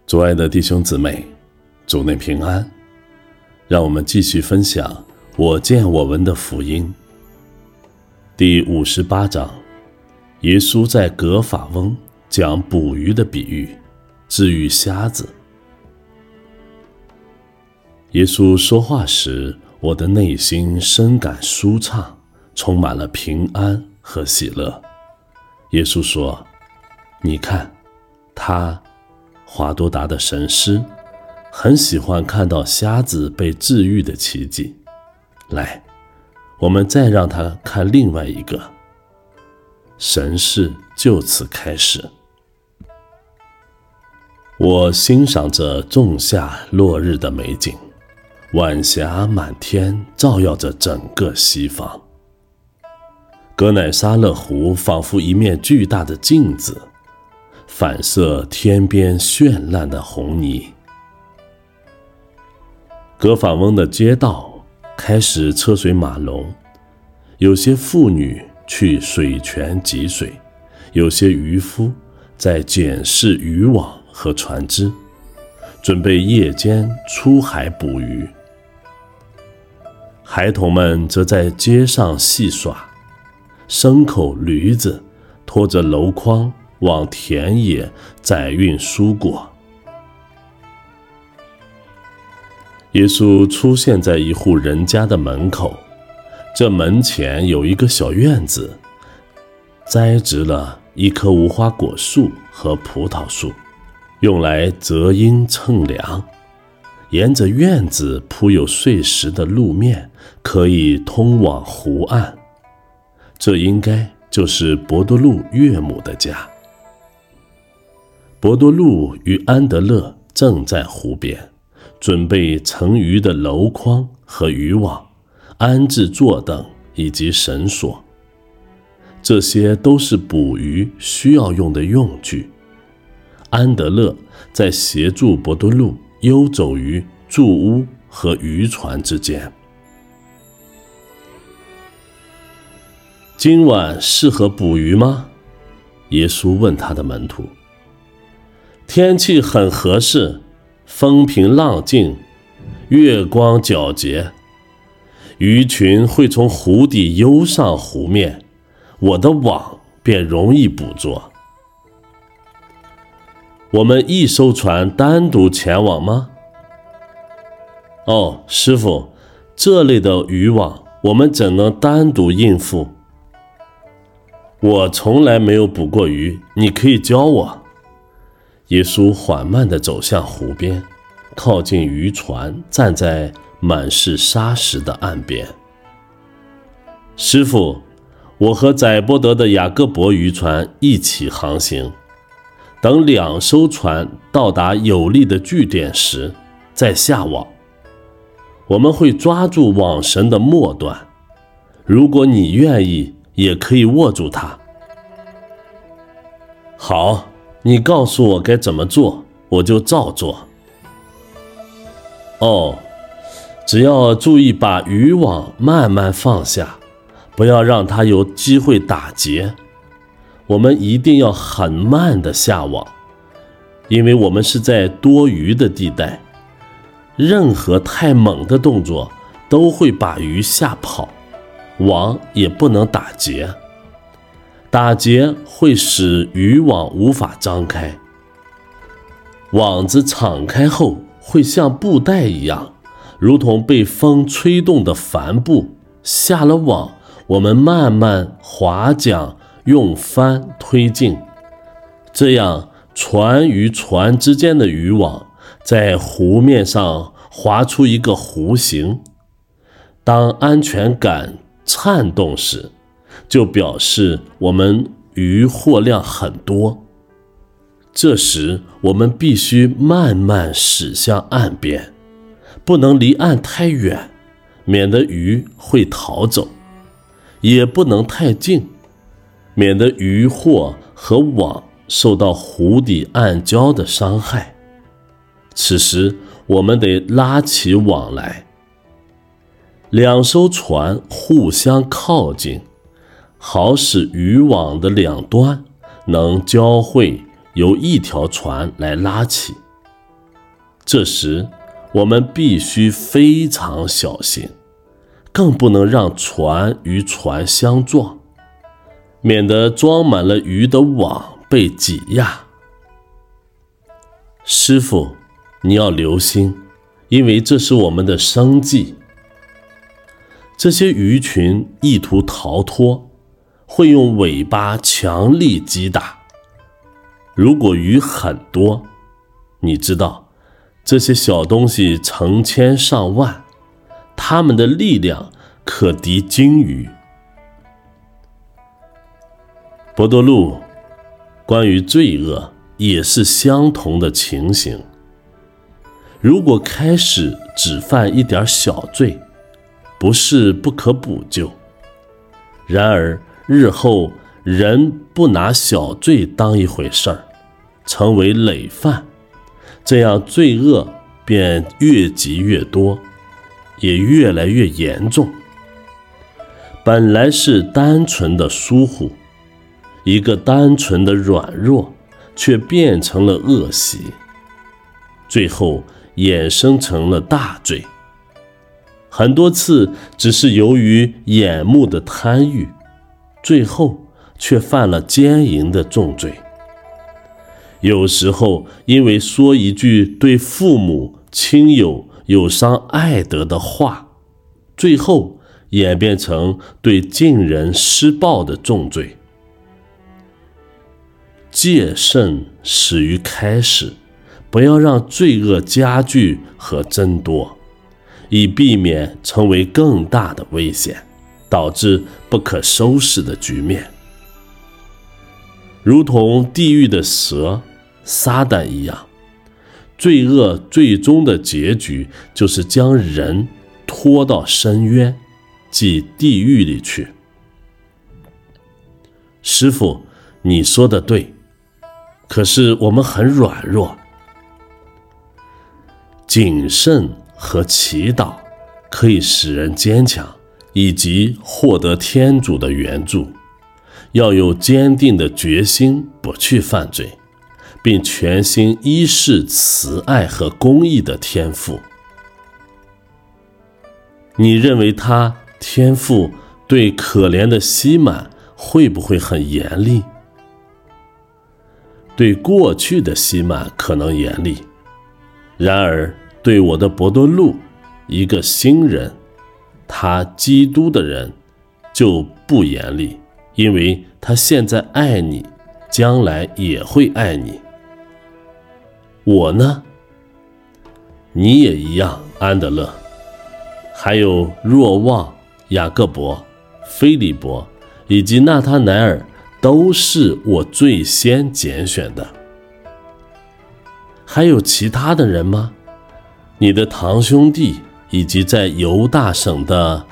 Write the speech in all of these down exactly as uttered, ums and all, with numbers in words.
主爱的弟兄姊妹，主内平安。让我们继续分享我见我闻的福音。第五十八章，耶稣在葛法翁讲捕鱼的比喻，治愈瞎子。耶稣说话时，我的内心深感舒畅，充满了平安和喜乐。耶稣说，你看，他华多达的神师很喜欢看到瞎子被治愈的奇迹。来，我们再让他看另外一个。神事就此开始。我欣赏着仲夏落日的美景，晚霞满天，照耀着整个西方。格乃沙勒湖仿佛一面巨大的镜子，反射天边绚烂的红泥。葛法翁的街道开始车水马龙，有些妇女去水泉汲水，有些渔夫在检视渔网和船只，准备夜间出海捕鱼。孩童们则在街上戏耍，牲口驴子拖着箩筐往田野载运蔬果。耶稣出现在一户人家的门口，这门前有一个小院子，栽植了一棵无花果树和葡萄树，用来择阴乘凉。沿着院子铺有碎石的路面，可以通往湖岸。这应该就是伯多禄岳母的家。伯多禄与安德勒正在湖边，准备盛鱼的箩筐和渔网，安置坐等以及绳索。这些都是捕鱼需要用的用具。安德勒在协助伯多禄游走于住屋和渔船之间。今晚适合捕鱼吗？耶稣问他的门徒。天气很合适，风平浪静，月光皎洁，鱼群会从湖底游上湖面，我的网便容易捕捉。我们一艘船单独前往吗？哦，师傅，这类的渔网我们怎能单独应付？我从来没有捕过鱼，你可以教我。耶稣缓慢地走向湖边，靠近渔船，站在满是沙石的岸边。师傅，我和载波德的雅各伯渔船一起航行，等两艘船到达有利的据点时，再下网。我们会抓住网绳的末端，如果你愿意，也可以握住它。好，你告诉我该怎么做，我就照做。哦，只要注意把渔网慢慢放下，不要让它有机会打结。我们一定要很慢地下网，因为我们是在多鱼的地带，任何太猛的动作都会把鱼吓跑，网也不能打结。打结会使渔网无法张开。网子敞开后会像布袋一样，如同被风吹动的帆布。下了网，我们慢慢划桨，用帆推进，这样船与船之间的渔网在湖面上划出一个弧形。当安全感颤动时，就表示我们鱼货量很多。这时我们必须慢慢驶向岸边，不能离岸太远，免得鱼会逃走，也不能太近，免得鱼货和网受到湖底暗礁的伤害。此时我们得拉起网来，两艘船互相靠近，好使渔网的两端能交汇，由一条船来拉起。 这时我们必须非常小心，更不能让船与船相撞，免得装满了鱼的网被挤压。师傅，你要留心，因为这是我们的生计。这些鱼群意图逃脱，会用尾巴强力击打。如果鱼很多，你知道，这些小东西成千上万，它们的力量可敌鲸鱼。博多禄，关于罪恶也是相同的情形。如果开始只犯一点小罪，不是不可补救。然而日后人不拿小罪当一回事儿，成为累犯，这样罪恶便越积越多，也越来越严重。本来是单纯的疏忽，一个单纯的软弱，却变成了恶习，最后衍生成了大罪。很多次只是由于眼目的贪欲，最后却犯了奸淫的重罪。有时候因为说一句对父母亲友有伤爱德的话，最后演变成对近人施暴的重罪。戒慎始于开始，不要让罪恶加剧和增多，以避免成为更大的危险，导致不可收拾的局面。如同地狱的蛇撒旦一样，罪恶最终的结局就是将人拖到深渊，即地狱里去。师父，你说的对，可是我们很软弱。谨慎和祈祷可以使人坚强，以及获得天主的援助。要有坚定的决心不去犯罪，并全心依恃慈爱和公义的天父。你认为他天父对可怜的西满会不会很严厉？对过去的西满可能严厉，然而对我的博多禄，一个新人，他基督的人，就不严厉，因为他现在爱你，将来也会爱你。我呢？你也一样，安德勒，还有若望、雅各伯、菲利伯以及纳他乃尔，都是我最先拣选的。还有其他的人吗？你的堂兄弟以及在犹大省的……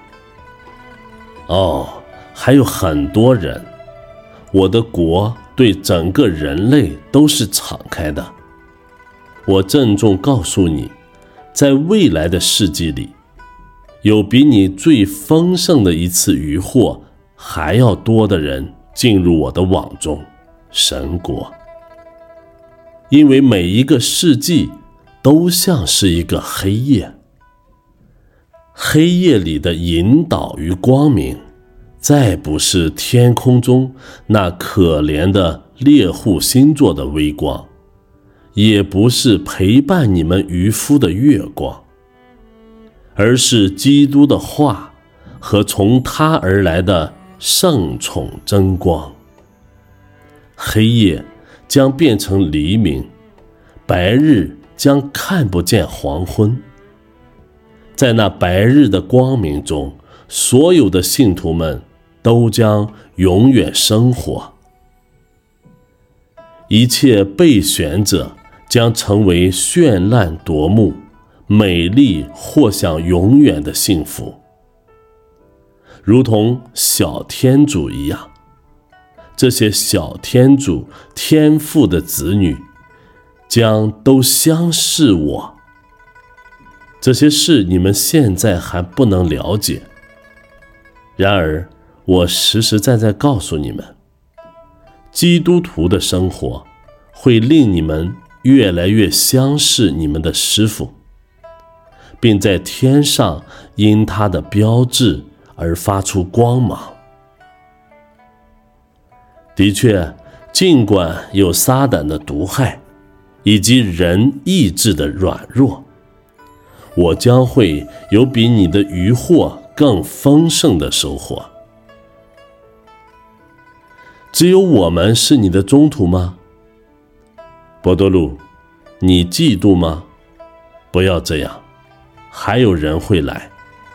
哦，还有很多人。我的国对整个人类都是敞开的。我郑重告诉你，在未来的世纪里，有比你最丰盛的一次渔获还要多的人进入我的网中，神国。因为每一个世纪都像是一个黑夜，黑夜里的引导与光明，再不是天空中那可怜的猎户星座的微光，也不是陪伴你们渔夫的月光，而是基督的话和从他而来的圣宠真光。黑夜将变成黎明，白日将看不见黄昏。在那白日的光明中，所有的信徒们都将永远生活。一切被选者将成为绚烂夺目、美丽或享永远的幸福，如同小天主一样。这些小天主天父的子女将都相视我。这些事你们现在还不能了解，然而我实实在在告诉你们，基督徒的生活会令你们越来越相似你们的师傅，并在天上因他的标志而发出光芒。的确，尽管有撒旦的毒害以及人意志的软弱，我将会有比你的渔获更丰盛的收获。只有我们是你的中途吗？伯多禄，你嫉妒吗？不要这样，还有人会来。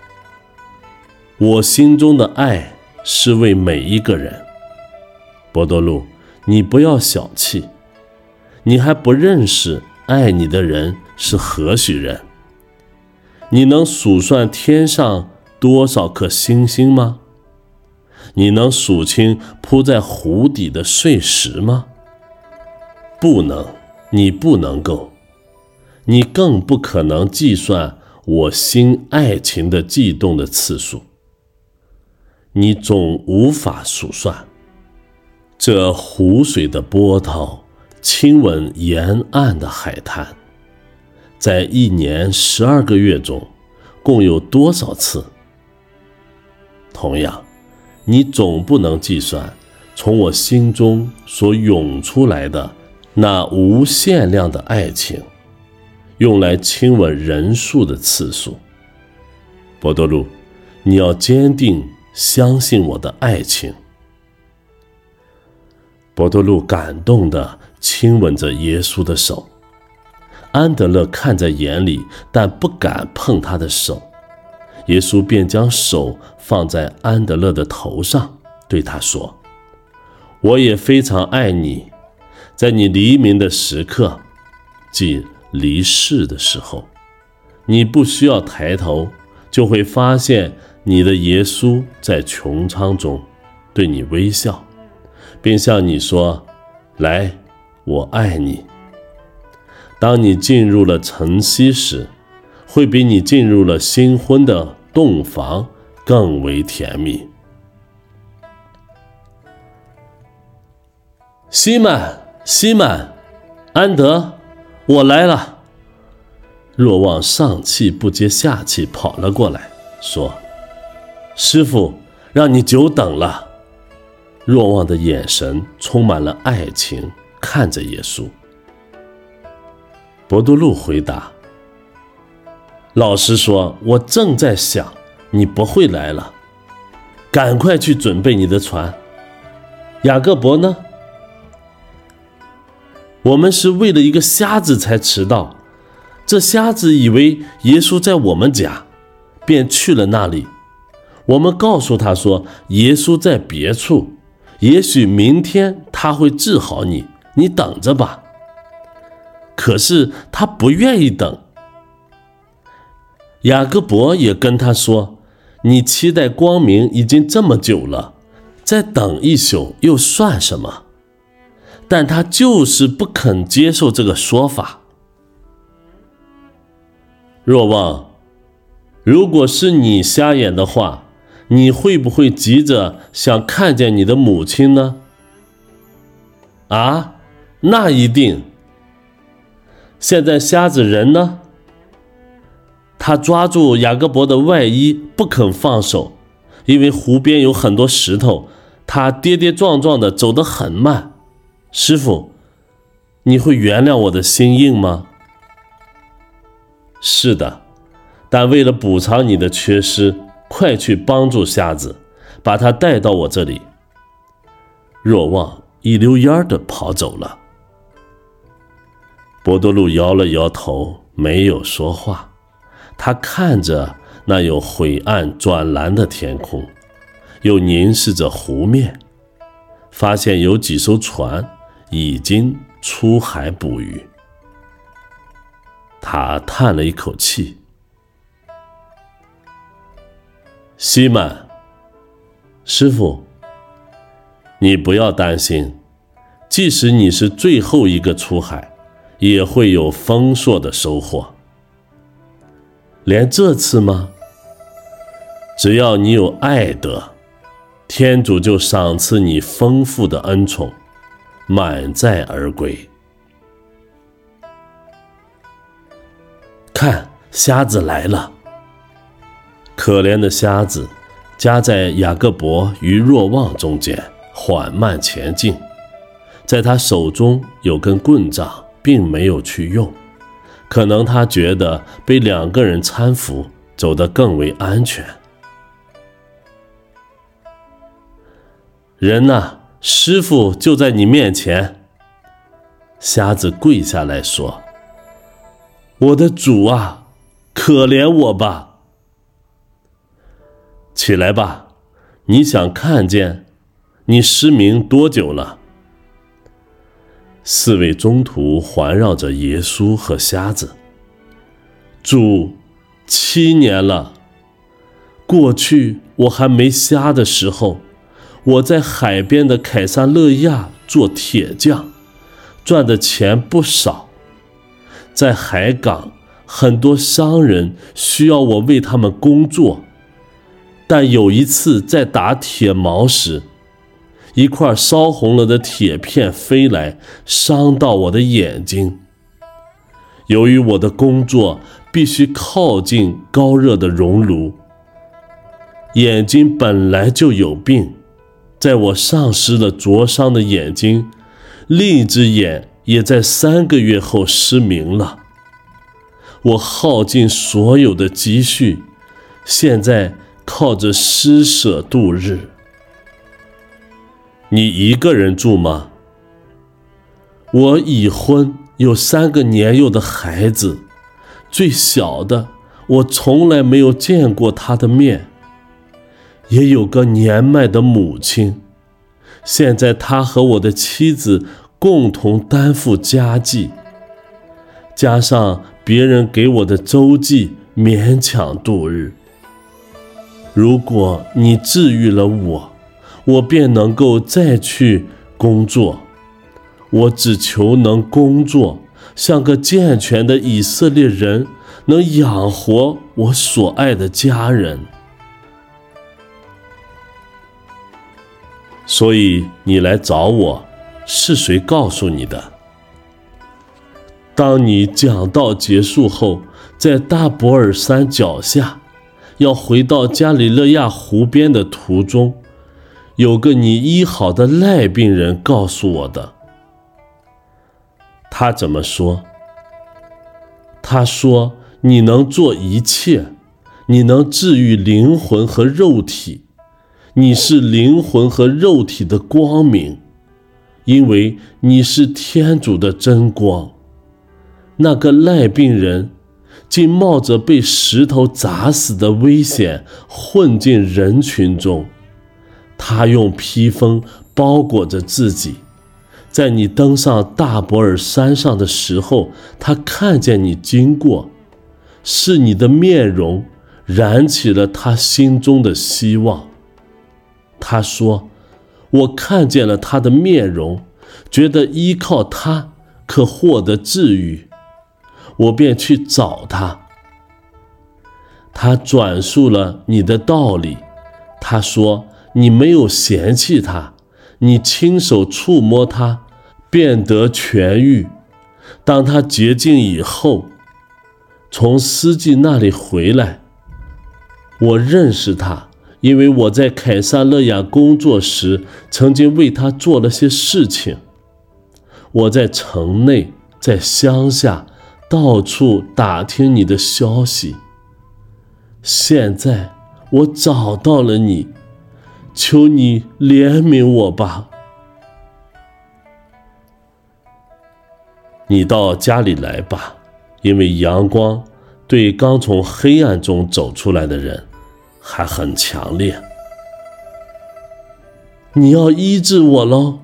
我心中的爱是为每一个人。伯多禄，你不要小气，你还不认识爱你的人是何许人？你能数算天上多少颗星星吗？你能数清铺在湖底的碎石吗？不能，你不能够，你更不可能计算我心爱情的悸动的次数，你总无法数算。这湖水的波涛亲吻沿岸的海滩，在一年十二个月中共有多少次？同样，你总不能计算从我心中所涌出来的那无限量的爱情用来亲吻人数的次数。伯多禄，你要坚定相信我的爱情。伯多禄感动地亲吻着耶稣的手，安德勒看在眼里，但不敢碰他的手。耶稣便将手放在安德勒的头上，对他说：我也非常爱你，在你黎明的时刻，即离世的时候，你不需要抬头，就会发现你的耶稣在穹苍中对你微笑，并向你说：来，我爱你。当你进入了晨曦时，会比你进入了新婚的洞房更为甜蜜。西满，西满，安德，我来了。若望上气不接下气跑了过来，说：师父，让你久等了。若望的眼神充满了爱情，看着耶稣。伯多禄回答：老实说，我正在想你不会来了，赶快去准备你的船。雅各伯呢？我们是为了一个瞎子才迟到，这瞎子以为耶稣在我们家，便去了那里。我们告诉他说，耶稣在别处，也许明天他会治好你，你等着吧。可是他不愿意等。雅各伯也跟他说，你期待光明已经这么久了，再等一宿又算什么？但他就是不肯接受这个说法。若望，如果是你瞎眼的话，你会不会急着想看见你的母亲呢？啊，那一定。现在瞎子人呢？他抓住雅各伯的外衣不肯放手，因为湖边有很多石头，他跌跌撞撞地走得很慢。师父，你会原谅我的心硬吗？是的，但为了补偿你的缺失，快去帮助瞎子，把他带到我这里。若望一溜烟地跑走了。伯多禄摇了摇头，没有说话。他看着那有灰暗转蓝的天空，又凝视着湖面，发现有几艘船已经出海捕鱼。他叹了一口气。西满，师父，你不要担心，即使你是最后一个出海，也会有丰硕的收获。连这次吗？只要你有爱德，天主就赏赐你丰富的恩宠，满载而归。 看，瞎子来了。”可怜的瞎子夹在雅各伯与若望中间，缓慢前进。在他手中有根棍杖，并没有去用，可能他觉得被两个人搀扶，走得更为安全。人呐，师傅就在你面前。瞎子跪下来说：“我的主啊，可怜我吧。”起来吧，你想看见？你失明多久了？四位宗徒环绕着耶稣和瞎子。主，七年了。过去我还没瞎的时候，我在海边的凯撒勒亚做铁匠，赚的钱不少。在海港，很多商人需要我为他们工作。但有一次在打铁锚时，一块烧红了的铁片飞来，伤到我的眼睛。由于我的工作必须靠近高热的熔炉，眼睛本来就有病，在我丧失了灼伤的眼睛，另一只眼也在三个月后失明了。我耗尽所有的积蓄，现在靠着施舍度日。你一个人住吗？我已婚，有三个年幼的孩子，最小的我从来没有见过他的面，也有个年迈的母亲，现在他和我的妻子共同担负家计，加上别人给我的周济，勉强度日。如果你治愈了我，我便能够再去工作。我只求能工作，像个健全的以色列人，能养活我所爱的家人。所以你来找我，是谁告诉你的？当你讲道结束后，在大伯尔山脚下，要回到加里勒亚湖边的途中，有个你医好的赖病人告诉我的。他怎么说？他说，你能做一切，你能治愈灵魂和肉体，你是灵魂和肉体的光明，因为你是天主的真光。那个赖病人竟冒着被石头砸死的危险混进人群中，他用披风包裹着自己。在你登上大伯尔山上的时候，他看见你经过，是你的面容燃起了他心中的希望。他说，我看见了他的面容，觉得依靠他可获得治愈，我便去找他。他转述了你的道理，他说你没有嫌弃他，你亲手触摸他，便得痊愈。当他洁净以后，从司机那里回来，我认识他，因为我在凯撒勒雅工作时，曾经为他做了些事情。我在城内，在乡下，到处打听你的消息。现在我找到了你，求你怜悯我吧。你到家里来吧，因为阳光对刚从黑暗中走出来的人还很强烈。你要医治我喽。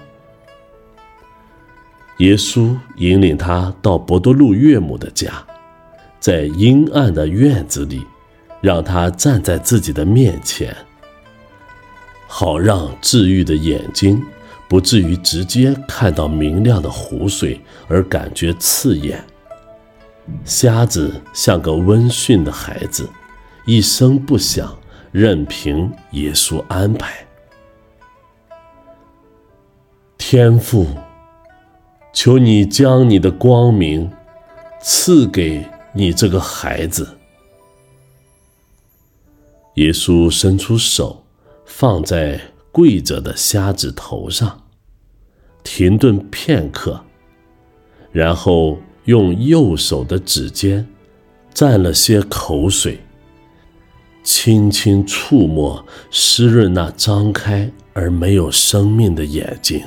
耶稣引领他到伯多禄岳母的家，在阴暗的院子里，让他站在自己的面前，好让治愈的眼睛不至于直接看到明亮的湖水而感觉刺眼。瞎子像个温驯的孩子，一声不响，任凭耶稣安排。天父，求你将你的光明赐给你这个孩子。”耶稣伸出手，放在跪着的瞎子头上，停顿片刻，然后用右手的指尖蘸了些口水，轻轻触摸湿润那张开而没有生命的眼睛。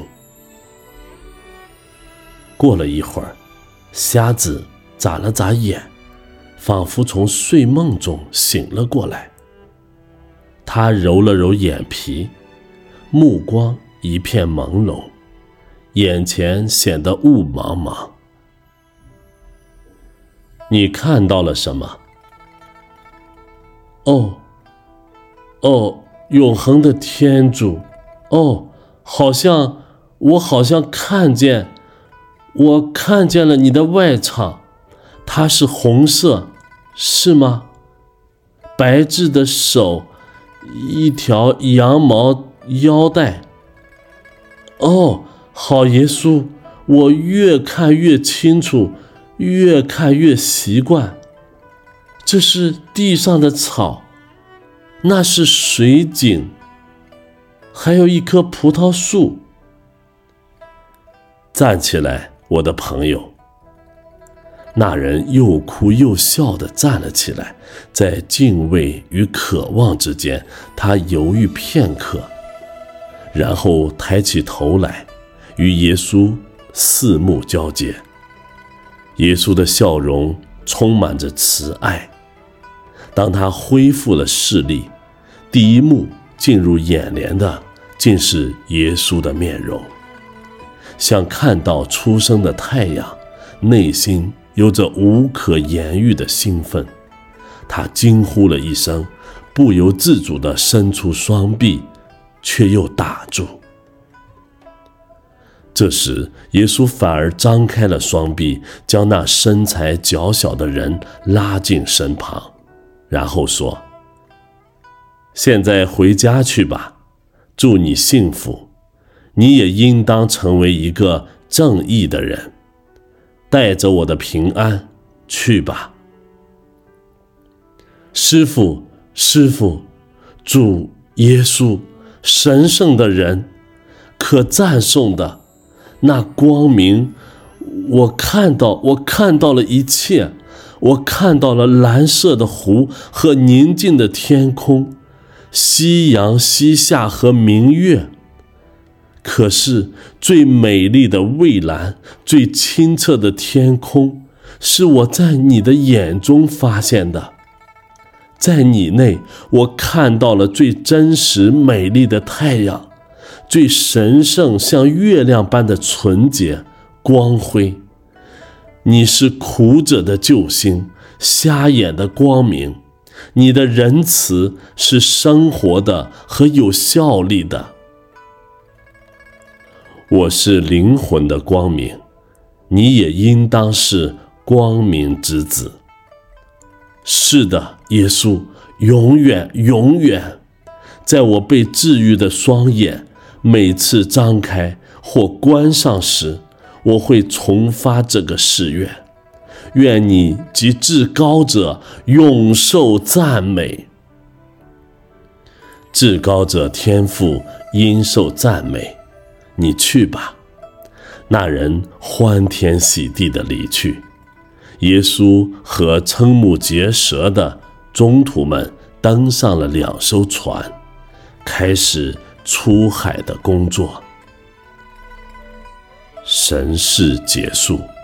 过了一会儿，瞎子眨了眨眼，仿佛从睡梦中醒了过来。他揉了揉眼皮，目光一片朦胧，眼前显得雾茫茫。“你看到了什么？”“哦，哦，永恒的天主，哦，好像我好像看见，我看见了你的外氅，它是红色，是吗？白质的手，一条羊毛腰带。哦，好耶稣，我越看越清楚，越看越习惯。这是地上的草，那是水井，还有一棵葡萄树。站起来，我的朋友。”那人又哭又笑地站了起来，在敬畏与渴望之间，他犹豫片刻，然后抬起头来，与耶稣四目交接。耶稣的笑容充满着慈爱。当他恢复了视力，第一幕进入眼帘的竟是耶稣的面容，像看到初升的太阳，内心有着无可言喻的兴奋。他惊呼了一声，不由自主地伸出双臂，却又打住。这时耶稣反而张开了双臂，将那身材较小的人拉进身旁，然后说：“现在回家去吧，祝你幸福，你也应当成为一个正义的人，带着我的平安去吧。”“师父，师父，主耶稣，神圣的人，可赞颂的那光明，我看到，我看到了一切，我看到了蓝色的湖和宁静的天空，夕阳西下和明月。可是最美丽的蔚蓝，最清澈的天空，是我在你的眼中发现的。在你内，我看到了最真实美丽的太阳，最神圣像月亮般的纯洁光辉。你是苦者的救星，瞎眼的光明，你的仁慈是生活的和有效力的。我是灵魂的光明，你也应当是光明之子。是的，耶稣，永远永远。在我被治愈的双眼每次张开或关上时，我会重发这个誓愿。愿你及至高者永受赞美。至高者天父应受赞美。你去吧。那人欢天喜地地离去。耶稣和瞠目结舌的宗徒们登上了两艘船，开始出海的工作。神事结束。